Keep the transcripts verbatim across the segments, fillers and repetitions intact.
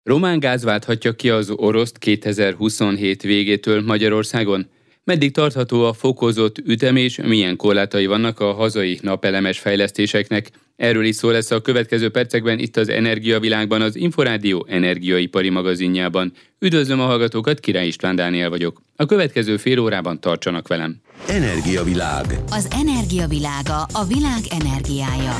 Román gáz válthatja ki az oroszt kétezer-huszonhét végétől Magyarországon? Meddig tartható a fokozott ütem és milyen korlátai vannak a hazai napelemes fejlesztéseknek? Erről is szó lesz a következő percekben itt az Energiavilágban, az Inforádió energiaipari magazinjában. Üdvözlöm a hallgatókat, Király István Dániel vagyok. A következő fél órában tartsanak velem. Energiavilág. Az energiavilága, a világ energiája.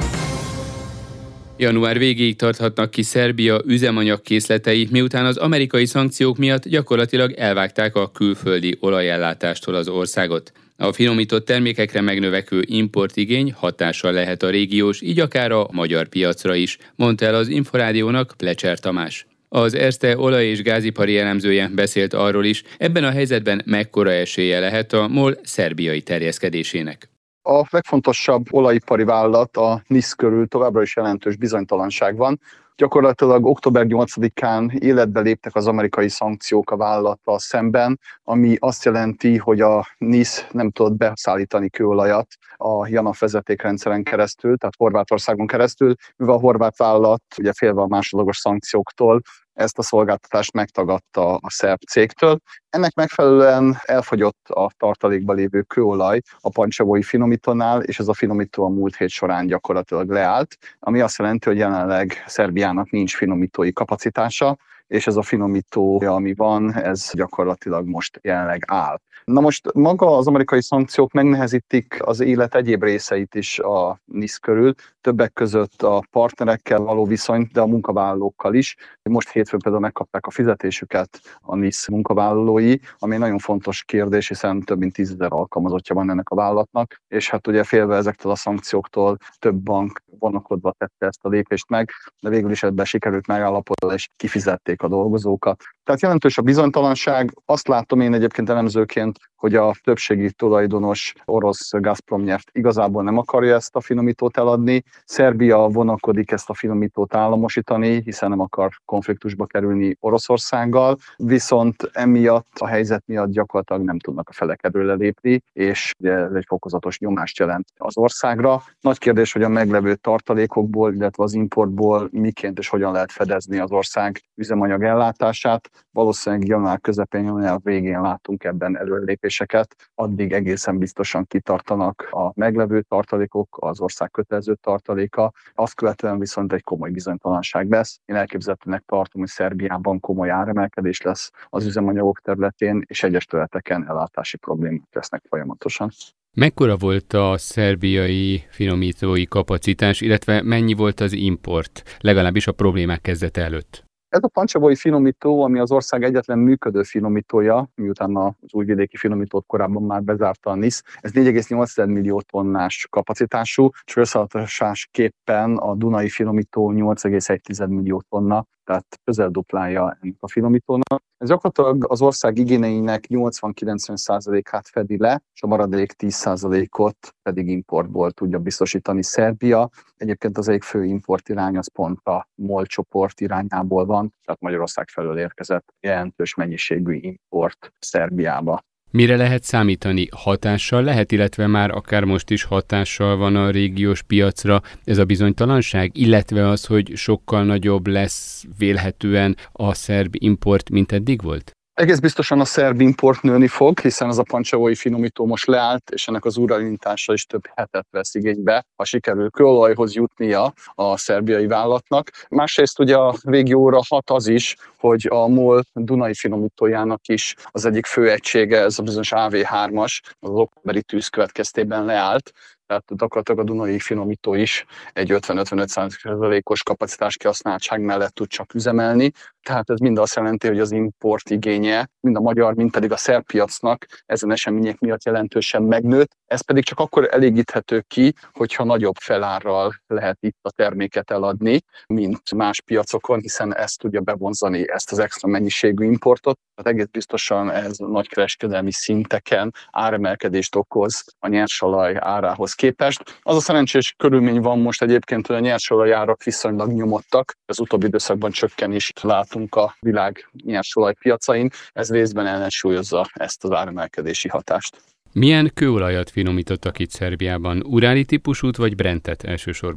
Január végéig tarthatnak ki Szerbia üzemanyagkészletei, miután az amerikai szankciók miatt gyakorlatilag elvágták a külföldi olajellátástól az országot. A finomított termékekre megnövekvő importigény hatással lehet a régiós, így akár a magyar piacra is, mondta el az Inforádiónak Plecser Tamás. Az Erste olaj- és gázipari elemzője beszélt arról is, ebben a helyzetben mekkora esélye lehet a MOL szerbiai terjeszkedésének. A legfontosabb olajipari vállalat, a NISZ körül továbbra is jelentős bizonytalanság van. Gyakorlatilag október nyolcadikán életbe léptek az amerikai szankciók a vállalattal szemben, ami azt jelenti, hogy a NISZ nem tudott beszállítani kőolajat a JANAF vezetékrendszeren keresztül, tehát Horvátországon keresztül, mivel a horvát vállalat ugye félve a másodlagos szankcióktól ezt a szolgáltatást megtagadta a szerb cégtől. Ennek megfelelően elfogyott a tartalékba lévő kőolaj a pancsavói finomítónál, és ez a finomító a múlt hét során gyakorlatilag leállt, ami azt jelenti, hogy jelenleg Szerbiának nincs finomítói kapacitása, és ez a finomító, ami van, ez gyakorlatilag most jelenleg áll. Na most maga az amerikai szankciók megnehezítik az élet egyéb részeit is a NISZ körül, többek között a partnerekkel való viszonyt, de a munkavállalókkal is. Most hétfőn például megkapták a fizetésüket a NISZ munkavállalói, ami egy nagyon fontos kérdés, hiszen több mint tízezer alkalmazottja van ennek a vállalatnak, és hát ugye félve ezektől a szankcióktól több bank vonakodva tette ezt a lépést meg, de végül is ebben sikerült megállapodni, és kifizették a dolgozókat. Tehát jelentős a bizonytalanság. Azt látom én egyébként elemzőként, hogy a többségi tulajdonos orosz Gazpromneft igazából nem akarja ezt a finomítót eladni. Szerbia vonakodik ezt a finomítót államosítani, hiszen nem akar konfliktusba kerülni Oroszországgal, viszont emiatt a helyzet miatt gyakorlatilag nem tudnak a felek előre lépni, és ez egy fokozatos nyomást jelent az országra. Nagy kérdés, hogy a meglevő tartalékokból, illetve az importból miként és hogyan lehet fedezni az ország üzemanyag ellátását. Valószínűleg január közepén, január végén látunk ebben előrelépéseket, addig egészen biztosan kitartanak a meglevő tartalékok, az ország kötelező tartaléka, azt követően viszont egy komoly bizonytalanság lesz. Én elképzelhetőnek tartom, hogy Szerbiában komoly áremelkedés lesz az üzemanyagok területén, és egyes területeken ellátási problémák lesznek folyamatosan. Mekkora volt a szerbiai finomítói kapacitás, illetve mennyi volt az import, legalábbis a problémák kezdete előtt? Ez a pancsavói finomító, ami az ország egyetlen működő finomítója, miután az újvidéki finomítót korábban már bezárta a NISZ, ez négy egész nyolc millió tonnás kapacitású, és összehasonlításképpen a Dunai finomító nyolc egész egy millió tonna, tehát közel duplája ennek a finomítónak. Ez gyakorlatilag az ország igényeinek nyolcvan-kilencven százalékát fedi le, és a maradék tíz százalékot pedig importból tudja biztosítani Szerbia. Egyébként az egyik fő import irány az pont a MOL csoport irányából van, tehát Magyarország felől érkezett jelentős mennyiségű import Szerbiába. Mire lehet számítani? Hatással lehet, illetve már akár most is hatással van a régiós piacra ez a bizonytalanság, illetve az, hogy sokkal nagyobb lesz vélhetően a szerb import, mint eddig volt? Egész biztosan a szerb import nőni fog, hiszen az a pancsavói finomító most leállt, és ennek az újraindítása is több hetet vesz igénybe, ha sikerül kőolajhoz jutnia a szerbiai vállalatnak. Másrészt ugye a régióra hat az is, hogy a MOL Dunai finomítójának is az egyik fő egysége, ez a bizonyos á vé hármas, az októberi tűz következtében leállt, tehát gyakorlatilag a Dunai finomító is egy ötven-ötvenöt százalékos kapacitás kihasználtság mellett tud csak üzemelni. Tehát ez mind azt jelenti, hogy az import igénye, mind a magyar, mind pedig a szerb piacnak ezen események miatt jelentősen megnőtt. Ez pedig csak akkor elégíthető ki, hogyha nagyobb felárral lehet itt a terméket eladni, mint más piacokon, hiszen ez tudja bevonzani ezt az extra mennyiségű importot. Tehát egész biztosan ez nagy kereskedelmi szinteken áremelkedést okoz a nyersolaj árához képest. Az a szerencsés körülmény van most egyébként, hogy a nyersolaj árak viszonylag nyomottak. Az utóbbi időszakban csökkenést látunk a világ nyersolaj piacain. Ez részben ellensúlyozza ezt az áremelkedési hatást. Milyen kőolajat finomítottak itt Szerbiában? Uráli típusút vagy Brentet elsősorban?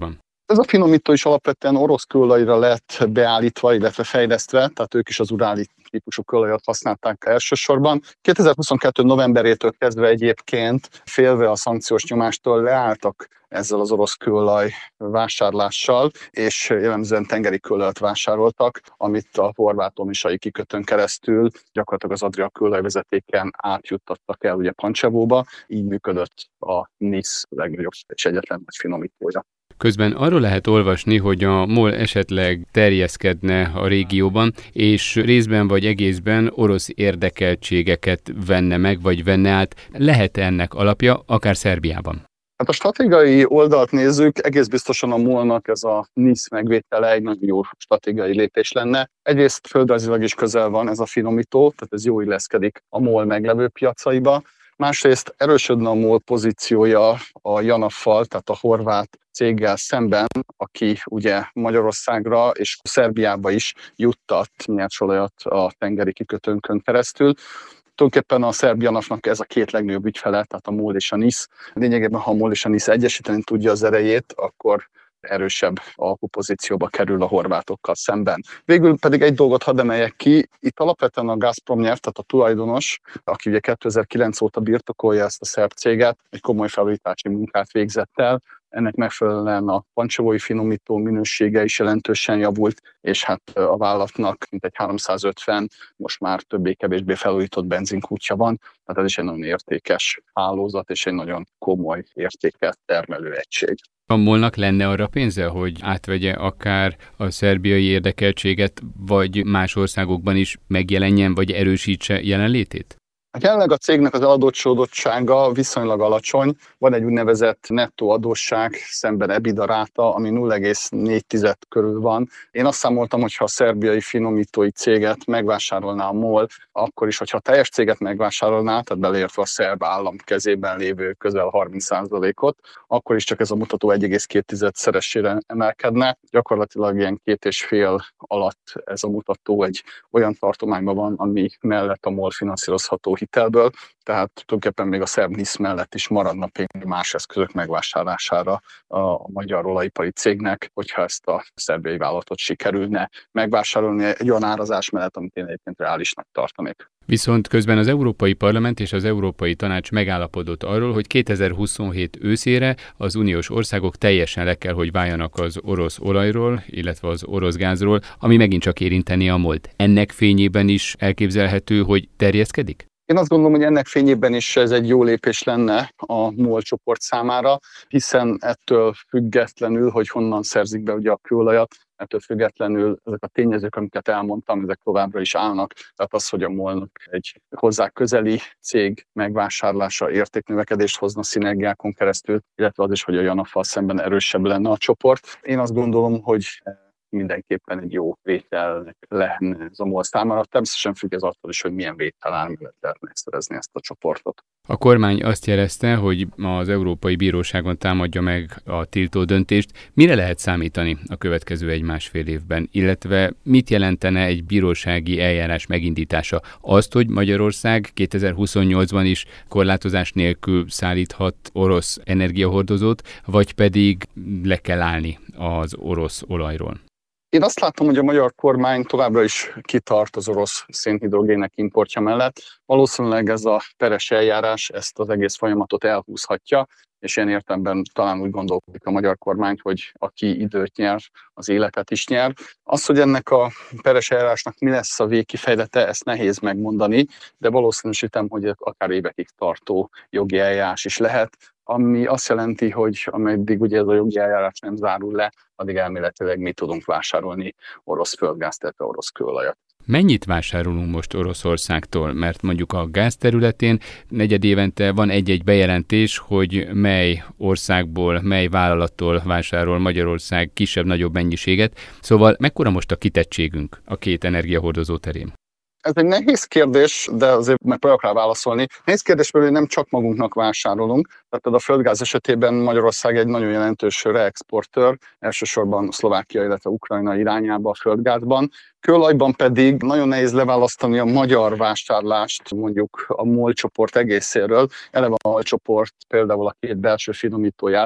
Ez a finomító is alapvetően orosz kőolajra lett beállítva, illetve fejlesztve, tehát ők is az uráli típusú kőolajat használták elsősorban. kétezer-huszonkettő novemberétől kezdve egyébként félve a szankciós nyomástól leálltak ezzel az orosz kőolaj vásárlással, és jellemzően tengeri kőolajat vásároltak, amit a horvát-omisai kikötőn keresztül gyakorlatilag az Adria kőolajvezetéken átjuttattak el ugye Pancsevóba, így működött a NISZ legnagyobb és egyetlen nagy finomítója. Közben arról lehet olvasni, hogy a MOL esetleg terjeszkedne a régióban, és részben vagy egészben orosz érdekeltségeket venne meg, vagy venne át. Lehet ennek alapja, akár Szerbiában? Hát a stratégiai oldalt nézzük, egész biztosan a MOL-nak ez a NISZ megvétele egy nagyon jó stratégiai lépés lenne. Egyrészt földrajzilag is közel van ez a finomító, tehát ez jó illeszkedik a MOL meglevő piacaiba. Másrészt erősödne a MOL pozíciója a Janaffal, tehát a horvát céggel szemben, aki ugye Magyarországra és Szerbiába is juttat nyersolajat a tengeri kikötőnkön keresztül. Tulajdonképpen a szerb Janafnak ez a két legnagyobb ügyfele, tehát a MOL és a NISZ. Lényegében, ha a MOL és a NISZ egyesíteni tudja az erejét, akkor erősebb alkupozícióba kerül a horvátokkal szemben. Végül pedig egy dolgot hadd emeljek ki, itt alapvetően a Gazprom nyert, tehát a tulajdonos, aki ugye kétezer-kilenc óta birtokolja ezt a szerb céget, egy komoly felújítási munkát végzett el. Ennek megfelelően a pancsevói finomító minősége is jelentősen javult, és hát a vállalatnak mintegy háromszázötven, most már többé-kevésbé felújított benzinkútja van, tehát ez is egy nagyon értékes hálózat, és egy nagyon komoly értéket termelő egység. A MOL-nak lenne arra pénze, hogy átvegye akár a szerbiai érdekeltséget, vagy más országokban is megjelenjen, vagy erősítse jelenlétét? Jelenleg a cégnek az eladósodtsága viszonylag alacsony, van egy úgynevezett nettó adósság szemben EBITDA ráta, ami nulla egész négy körül van. Én azt számoltam, hogy ha a szerbiai finomítói céget megvásárolná a MOL, akkor is, hogyha a teljes céget megvásárolná, tehát beleértve a szerb állam kezében lévő közel harminc százalékot, akkor is csak ez a mutató egy egész két szeresére emelkedne. Gyakorlatilag ilyen két és fél alatt ez a mutató egy olyan tartományban van, ami mellett a MOL finanszírozható hitelből, tehát tulajdonképpen még a szerb NISZ mellett is maradna pénz más eszközök megvásárlására a magyar olajipari cégnek, hogyha ezt a szerbiai vállalatot sikerülne megvásárolni egy olyan árazás mellett, amit én egyébként reálisnak tartanék. Viszont közben az Európai Parlament és az Európai Tanács megállapodott arról, hogy kétezer-huszonhét őszére az uniós országok teljesen le kell, hogy váljanak az orosz olajról, illetve az orosz gázról, ami megint csak érinteni a MOL-t. Ennek fényében is elképzelhető, hogy terjeszkedik? Én azt gondolom, hogy ennek fényében is ez egy jó lépés lenne a MOL csoport számára, hiszen ettől függetlenül, hogy honnan szerzik be ugye a kőolajat, ettől függetlenül ezek a tényezők, amiket elmondtam, ezek továbbra is állnak. Tehát az, hogy a MOL-nak egy hozzá közeli cég megvásárlása értéknövekedést hozna szinergiákon keresztül, illetve az is, hogy a Janaffal szemben erősebb lenne a csoport. Én azt gondolom, hogy mindenképpen egy jó vételnek lenne ez a MOL számára. Természetesen függ ez attól is, hogy milyen vételár mellett lehet megszerezni ezt a csoportot. A kormány azt jelezte, hogy az Európai Bíróságon támadja meg a tiltó döntést. Mire lehet számítani a következő egy-másfél évben, illetve mit jelentene egy bírósági eljárás megindítása? Azt, hogy Magyarország kétezer-huszonnyolcban is korlátozás nélkül szállíthat orosz energiahordozót, vagy pedig le kell állni az orosz olajról? Én azt látom, hogy a magyar kormány továbbra is kitart az orosz szénhidrogének importja mellett. Valószínűleg ez a peres eljárás ezt az egész folyamatot elhúzhatja, és ilyen értelemben talán úgy gondolkodik a magyar kormány, hogy aki időt nyer, az életet is nyer. Az, hogy ennek a peres eljárásnak mi lesz a végkifejlete, ezt nehéz megmondani, de valószínűsítem, hogy akár évekig tartó jogi eljárás is lehet, ami azt jelenti, hogy ameddig ugye ez a jogi eljárás nem zárul le, addig elméletileg mi tudunk vásárolni orosz földgázt, illetve orosz kőolajat. Mennyit vásárolunk most Oroszországtól? Mert mondjuk a gáz területén negyedévente van egy-egy bejelentés, hogy mely országból, mely vállalattól vásárol Magyarország kisebb-nagyobb mennyiséget. Szóval mekkora most a kitettségünk a két energiahordozó terén? Ez egy nehéz kérdés, de azért megpróbálok rá válaszolni. Nehéz kérdés, mert nem csak magunknak vásárolunk. Tehát a földgáz esetében Magyarország egy nagyon jelentős reexportőr, elsősorban Szlovákia, illetve Ukrajna irányába a földgázban. Kőolajban pedig nagyon nehéz leválasztani a magyar vásárlást mondjuk a MOL csoport egészéről. Eleve a MOL csoport például a két belső finomítóját,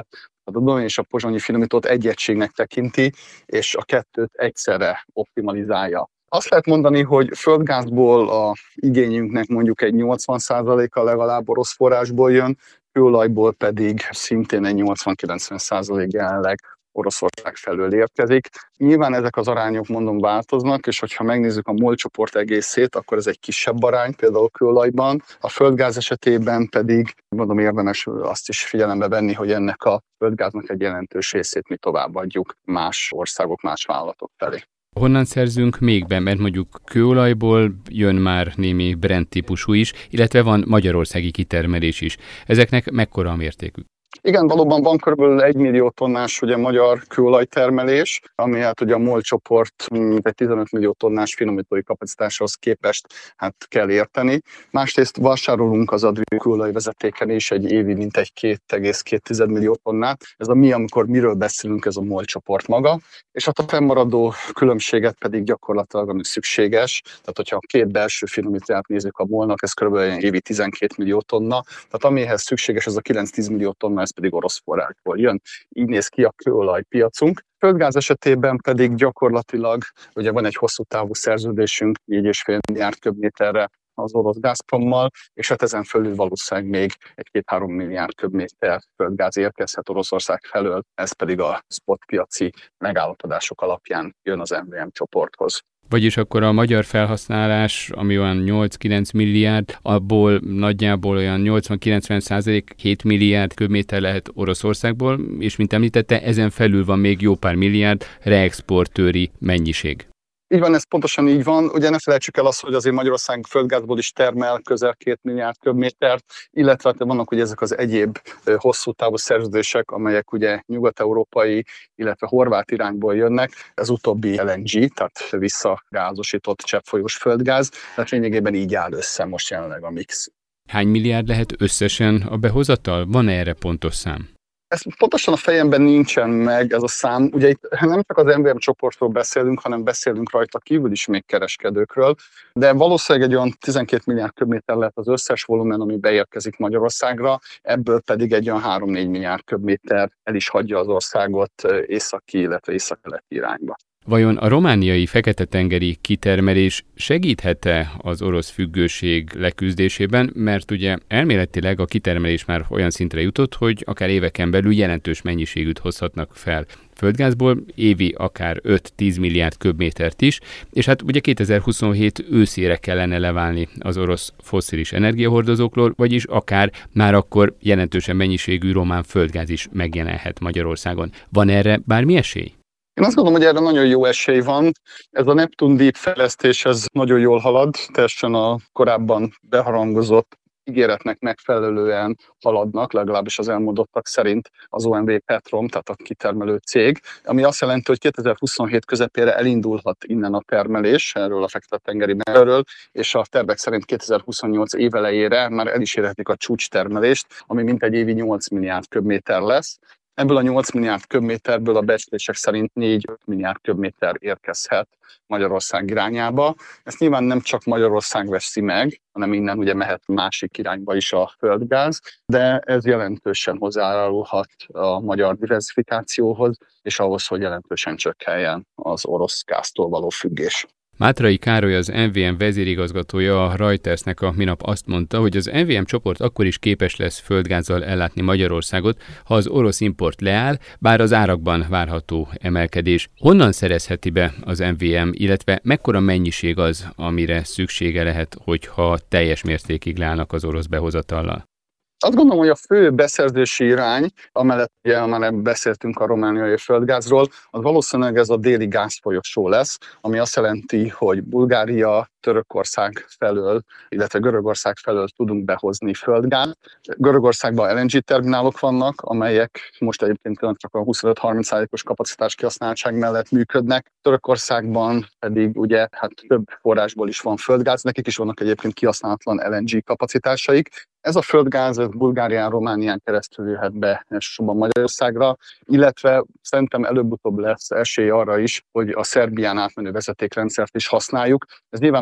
a Dunai és a pozsonyi finomítót egy egységnek tekinti, és a kettőt egyszerre optimalizálja. Azt lehet mondani, hogy földgázból a igényünknek mondjuk egy nyolcvan százaléka legalább orosz forrásból jön, kőolajból pedig szintén egy nyolcvan-kilencven százalék jelenleg Oroszország felől érkezik. Nyilván ezek az arányok, mondom, változnak, és hogyha megnézzük a MOL csoport egészét, akkor ez egy kisebb arány, például kőolajban. A földgáz esetében pedig, mondom, érdemes azt is figyelembe venni, hogy ennek a földgáznak egy jelentős részét mi továbbadjuk más országok, más vállalatok felé. Honnan szerzünk még be, mert mondjuk kőolajból jön már némi Brent típusú is, illetve van magyarországi kitermelés is. Ezeknek mekkora a mértékük? Igen, valóban van körülbelül egy millió tonnás ugye, magyar kőolajtermelés, ami hát ugye a MOL csoport egy tizenöt millió tonnás finomítói kapacitáshoz képest hát kell érteni. Másrészt vásárolunk az Adriai kőolaj vezetéken is egy évi mintegy két egész két millió tonnát. Ez a mi, amikor miről beszélünk, ez a MOL csoport maga. És hát a fennmaradó különbséget pedig gyakorlatilag ami szükséges. Tehát, hogyha a két belső finomítóját nézzük a MOL-nak, ez körülbelül évi tizenkét millió tonna. Tehát amihez szükséges, ez a kilenc-tíz millió tonna, ez pedig orosz forrásból jön. Így néz ki a kőolajpiacunk. Földgáz esetében pedig gyakorlatilag ugye van egy hosszú távú szerződésünk, négy egész öt milliárd köbméterre az orosz Gazprommal, és hát ezen fölül valószínűleg még egy-két-három milliárd köbméter földgáz érkezhet Oroszország felől, ez pedig a spotpiaci megállapodások alapján jön az em vé em csoporthoz. Vagyis akkor a magyar felhasználás, ami olyan nyolc-kilenc milliárd, abból nagyjából olyan nyolcvan-kilencven százalék, hét milliárd köbméter lehet Oroszországból, és mint említette, ezen felül van még jó pár milliárd reexportőri mennyiség. Így van, ez pontosan így van. Ugye ne felejtsük el azt, hogy azért Magyarország földgázból is termel közel két milliárd köbmétert, illetve vannak ugye ezek az egyéb hosszú távú szerződések, amelyek ugye nyugat-európai, illetve horvát irányból jönnek. Ez utóbbi el en gé, tehát visszagázosított cseppfolyós földgáz, tehát lényegében így áll össze most jelenleg a mix. Hány milliárd lehet összesen a behozatal? Van-e erre pontos szám? Ez pontosan a fejemben nincsen meg ez a szám. Ugye itt nem csak az em vé em csoportról beszélünk, hanem beszélünk rajta kívül is még kereskedőkről, de valószínűleg egy olyan tizenkét milliárd köbméter lehet az összes volumen, ami beérkezik Magyarországra, ebből pedig egy olyan három-négy milliárd köbméter el is hagyja az országot északi, illetve északkeleti irányba. Vajon a romániai fekete-tengeri kitermelés segíthet-e az orosz függőség leküzdésében, mert ugye elméletileg a kitermelés már olyan szintre jutott, hogy akár éveken belül jelentős mennyiségűt hozhatnak fel földgázból, évi akár öt-tíz milliárd köbmétert is, és hát ugye kétezer-huszonhét őszére kellene leválni az orosz fosszilis energiahordozókról, vagyis akár már akkor jelentősen mennyiségű román földgáz is megjelenhet Magyarországon. Van erre bármi esély? Én azt gondolom, hogy erre nagyon jó esély van. Ez a Neptun Deep fejlesztés, ez nagyon jól halad, teljesen a korábban beharangozott ígéretnek megfelelően haladnak, legalábbis az elmondottak szerint az o em vé Petrom, tehát a kitermelő cég, ami azt jelenti, hogy kétezer-huszonhét közepére elindulhat innen a termelés, erről a Fekete-tengeri merről, és a tervek szerint kétezer-huszonnyolc évelejére már el is érhetik a csúcstermelést, ami mintegy évi nyolc milliárd köbméter lesz. Ebből a nyolc milliárd köbméterből a becslések szerint négy-öt milliárd köbméter érkezhet Magyarország irányába. Ezt nyilván nem csak Magyarország veszi meg, hanem innen ugye mehet másik irányba is a földgáz, de ez jelentősen hozzájárulhat a magyar diversifikációhoz, és ahhoz, hogy jelentősen csökkenjen az orosz gáztól való függés. Mátrai Károly, az em vé em vezérigazgatója a Reutersnek a minap azt mondta, hogy az em vé em csoport akkor is képes lesz földgázzal ellátni Magyarországot, ha az orosz import leáll, bár az árakban várható emelkedés. Honnan szerezheti be az em vé em, illetve mekkora mennyiség az, amire szüksége lehet, hogyha teljes mértékig leállnak az orosz behozatallal? Azt gondolom, hogy a fő beszerzési irány, amellett ugye már beszéltünk a romániai földgázról, az valószínűleg ez a déli gázfolyosó lesz, ami azt jelenti, hogy Bulgária, Törökország felől, illetve Görögország felől tudunk behozni földgázt. Görögországban el en gé terminálok vannak, amelyek most egyébként csak a huszonöt-harminc százalékos kapacitás kihasználtság mellett működnek. Törökországban pedig ugye hát több forrásból is van földgáz, nekik is vannak egyébként kihasználatlan el en gé kapacitásaik. Ez a földgáz ez Bulgárián, Románián keresztül jöhet be elsősorban Magyarországra, illetve szerintem előbb-utóbb lesz esély arra is, hogy a Szerbián átmenő vezetékrendszert is használjuk. Ez nyilván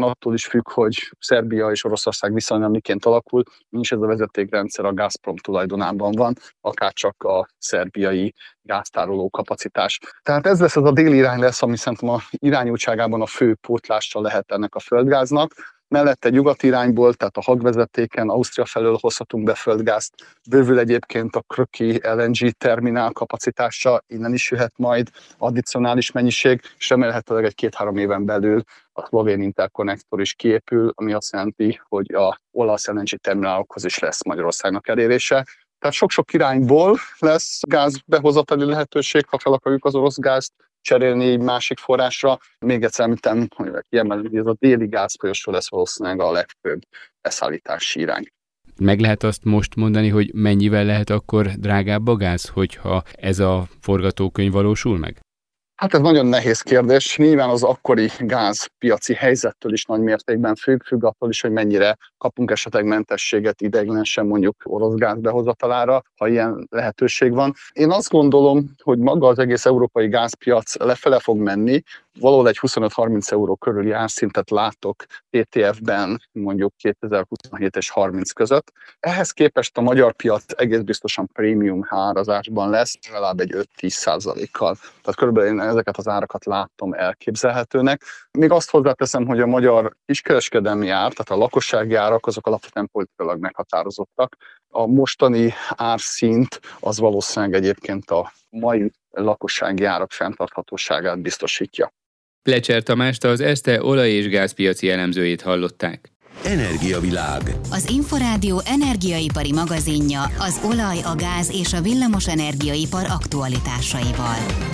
attól is függ, hogy Szerbia és Oroszország viszonya miként alakul, nincs ez a vezetékrendszer a Gazprom tulajdonában van, akárcsak a szerbiai gáztároló kapacitás. Tehát ez lesz az a déli irány lesz, ami szerintem a irányultságában a fő pótlása lehet ennek a földgáznak. Mellette nyugati irányból, tehát a Hagvezetéken, Ausztria felől hozhatunk be földgázt. Bővül egyébként a Kröki el en gé terminál kapacitása, innen is jöhet majd addicionális mennyiség, és remélhetőleg egy két-három éven belül a szlovén interkonnektor is kiépül, ami azt jelenti, hogy a olasz el en gé terminálokhoz is lesz Magyarországnak elérése. Tehát sok-sok irányból lesz gázbehozatali lehetőség, ha fel akarjuk az orosz gázt cserélni egy másik forrásra. Még egyszer említem, hogy kiemelni, hogy ez a déli gázfolyosó lesz valószínűleg a legfőbb beszállítási irány. Meg lehet azt most mondani, hogy mennyivel lehet akkor drágább a gáz, hogyha ez a forgatókönyv valósul meg? Hát ez nagyon nehéz kérdés. Nyilván az akkori gázpiaci helyzettől is nagy mértékben függ, függ attól is, hogy mennyire kapunk esetleg mentességet ideiglenesen mondjuk orosz gáz behozatalára, ha ilyen lehetőség van. Én azt gondolom, hogy maga az egész európai gázpiac lefele fog menni, valahol egy huszonöt-harminc euró körüli árszintet látok té té ef-ben mondjuk kétezer-huszonhét és harminc között. Ehhez képest a magyar piac egész biztosan prémium árazásban lesz, legalább egy öt-tíz százalékkal. Tehát körülbelül én ezeket az árakat látom elképzelhetőnek. Még azt hozzáteszem, hogy a magyar kiskereskedelmi ár, tehát a lakossági árak, azok alapvetően politikailag meghatározottak. A mostani árszint az valószínűleg egyébként a mai lakossági árak fenntarthatóságát biztosítja. Plecser Tamást, az Erste olaj- és gázpiaci elemzőjét hallották. Energiavilág. Az Inforádió energiaipari magazinja az olaj, a gáz és a villamos energiaipar aktualitásaival.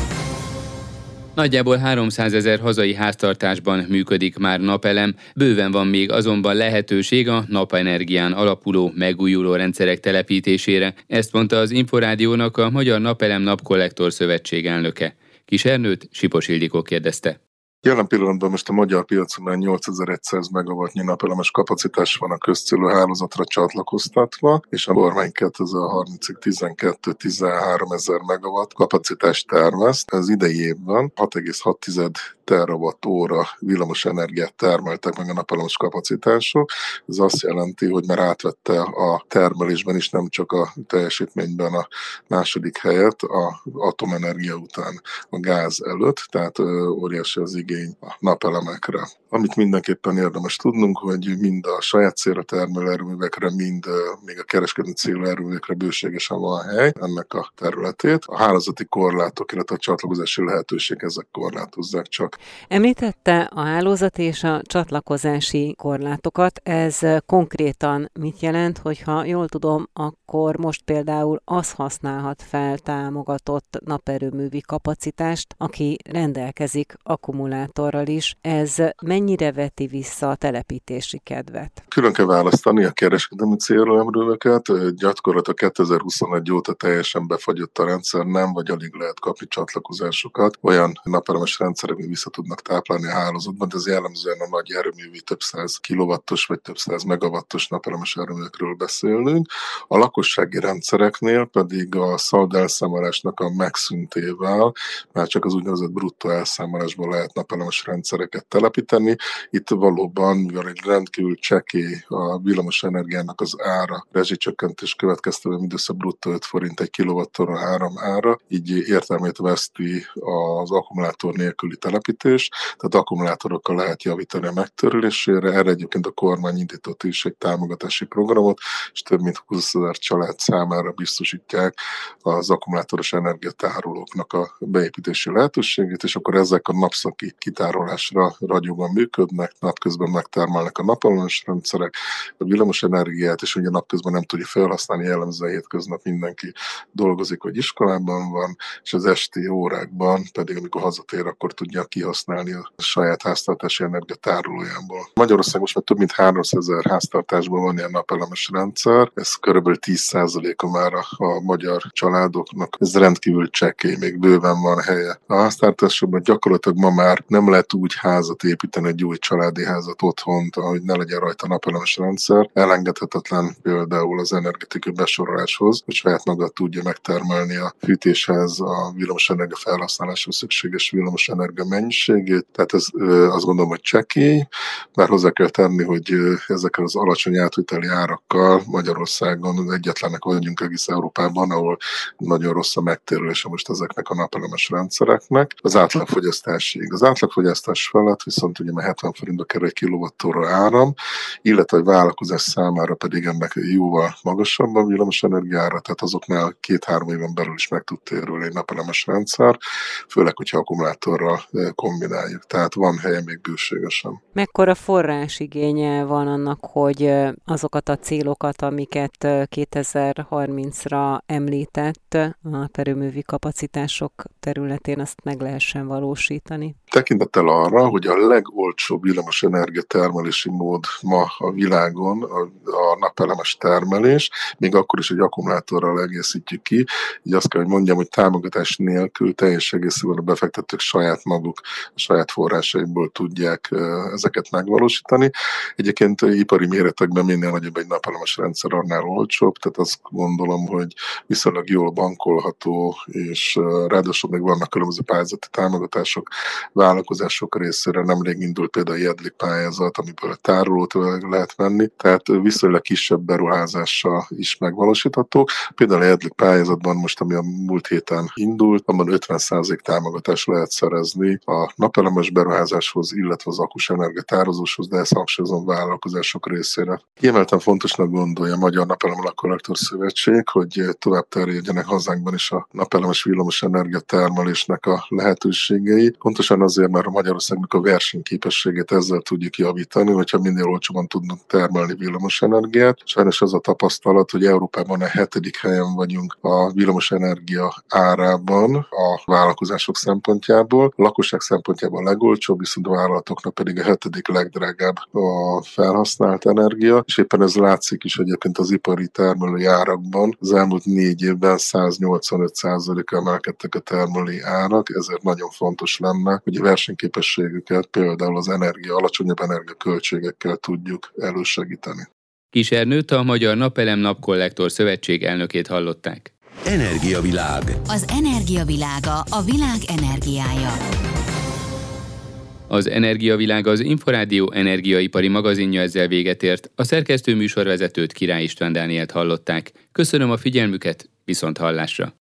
Nagyjából háromszázezer hazai háztartásban működik már napelem, bőven van még azonban lehetőség a napenergián alapuló megújuló rendszerek telepítésére. Ezt mondta az Inforádiónak a Magyar Napelem Napkollektor Szövetség elnöke. Kis Ernőt Sipos Ildikó kérdezte. Jelen pillanatban most a magyar piacon már nyolcezer-száz megawattnyi napelemes kapacitás van a közcélú hálózatra csatlakoztatva, és a kormány kétezer-harmincig tizenkettő-tizenhárom ezer megawatt kapacitást tervez. Az idei évben hat egész hat terawatt óra villamos energiát termeltek meg a napelemes kapacitások. Ez azt jelenti, hogy már átvette a termelésben is, nem csak a teljesítményben a második helyet, a atomenergia után a gáz előtt, tehát óriási az igény a napelemekre. Amit mindenképpen érdemes tudnunk, hogy mind a saját célra termelő erőművekre, mind még a kereskedő célú erőművekre bőségesen van hely ennek a területét. A hálózati korlátok, illetve a csatlakozási lehetőség ezek korlátozzák csak. Említette a hálózati és a csatlakozási korlátokat. Ez konkrétan mit jelent, hogyha jól tudom, akkor most például az használhat fel támogatott naperőművi kapacitást, aki rendelkezik akkumulátorral is. Ez mennyire veti vissza a telepítési kedvet? Külön kell választani a kereskedelmi célú erőműveket. Gyakorlatilag kétezer-huszonegy óta teljesen befagyott a rendszer, nem vagy alig lehet kapni csatlakozásokat. Olyan napelemes rendszerek, ami vissza tudnak táplálni a hálózatban, de ez jellemzően a nagy erőművi több száz kilowattos vagy több száz megawattos napelemes erőművekről beszélünk. A lakossági rendszereknél pedig a szald elszámolásnak a megszüntével már csak az úgynevezett bruttó elszámolásból lehet napelemes rendszereket telepíteni. Itt valóban, mivel egy rendkívül csekély a villamos energiának az ára, rezsicsökkentés következtében mindössze bruttó öt forint egy kilowattóra áram ára, így értelmét veszti az akkumulátor nélküli telepítés, tehát akkumulátorokkal lehet javítani a megtörülésére. Erre egyébként a kormány indított is egy támogatási programot, és több mint húszezer család számára biztosítják az akkumulátoros energiatárolóknak a beépítési lehetőségét, és akkor ezek a napszaki kitárolásra ragyogóan működnek, napközben megtermelnek a napelemes rendszerek, a villamos energiát, és ugye napközben nem tudja felhasználni, jellemzően hétköznap mindenki dolgozik, vagy iskolában van, és az esti órákban pedig, amikor hazatér, akkor tudja kihasználni a saját háztartási energiatárolójából. Magyarországon most már több mint háromszázezer háztartásban van ilyen napelemes rendszer, ez körülbelül tíz százaléka már a, a magyar családoknak. Ez rendkívül csekély, még bőven van helye. A háztartásokban gyakorlatilag ma már nem lehet úgy házat építeni, egy új családi házat otthont, ahogy ne legyen rajta napelemes rendszer. Elengedhetetlen például az energetikai besoroláshoz, hogy saját maga tudja megtermelni a fűtéshez, a villamosenergia felhasználáshoz szükséges villamosenergia mennyiséget, mennyiségét, tehát ez azt gondolom, hogy csekély, bár hozzá kell tenni, hogy ezekkel az alacsony átviteli árakkal Magyarországon egyetlenek vagyunk egész Európában, ahol nagyon rossz a megtérülése most ezeknek a napelemes rendszereknek. Az átlagfogyasztásig. Az átlagfogyasztás felett viszont ugye már hetven forintba kerül egy kilowattóra áram, illetve a vállalkozás számára pedig ennek jóval magasabb a villamosenergia ára, tehát azoknál két-három éven belül is meg tud térülni egy napelemes rendszer, főleg, hogyha akkumulátorral kombináljuk. Tehát van helye még bőségesen. Mekkora forrásigénye van annak, hogy azokat a célokat, amiket kétezer-harmincra említett a erőművi kapacitások területén, azt meg lehessen valósítani? Tekintettel arra, hogy a legolcsóbb villamosenergia termelési mód ma a világon a, a napelemes termelés, még akkor is egy akkumulátorral egészítjük ki, így azt kell, hogy mondjam, hogy támogatás nélkül teljes egészében a befektetők saját maguk, a saját forrásaikból tudják ezeket megvalósítani. Egyébként ipari méretekben minél nagyobb egy napelemes rendszer, annál olcsóbb, tehát azt gondolom, hogy viszonylag jól bankolható, és ráadásul még vannak különböző pályázati támogatások vállalkozások részére. Nemrég indult például a Jedlik pályázat, amiből tárolót lehet venni, tehát viszonylag kisebb beruházással is megvalósítható. Például a Jedlik pályázatban most, ami a múlt héten indult, abban ötven százalék támogatást lehet szerezni a napelemes beruházáshoz, illetve az akkus energiatározóshoz, de ezt hangsúlyozom vállalkozások részére. Kiemelten fontosnak gondolja a Magyar Napelem Lakkollektor Szövetség, hogy tovább terjedjenek hazánkban is a napelemes villamos energia termelésnek a lehetőségei. Pontosan azért, mert a Magyarországnak a versenyképességét ezzel tudjuk javítani, hogyha minél olcsóban tudnak termelni villamos energiát. Sajnos az a tapasztalat, hogy Európában a hetedik helyen vagyunk a villamos energia árában a vállalkozások szempontjából. A lakosság szempontjából a legolcsóbb, viszont a vállalatoknak pedig a hetedik legdrágább a felhasznált energia, és éppen ez látszik is egyébként az ipari termelői árakban. Az elmúlt négy évben száznyolcvanöt százalékkal emelkedtek a termelői árak, ezért nagyon fontos lenne, hogy a versenyképességüket például az energia, alacsonyabb energiaköltségekkel tudjuk elősegíteni. Kis Ernőt, a Magyar Napelem Napkollektor Szövetség elnökét hallották. Energiavilág. Az energiavilága, a világ energiája. Az Energiavilág az Inforádió energiaipari magazinja ezzel véget ért. A szerkesztő műsorvezetőt, Király István Dánielt hallották. Köszönöm a figyelmüket, viszont hallásra.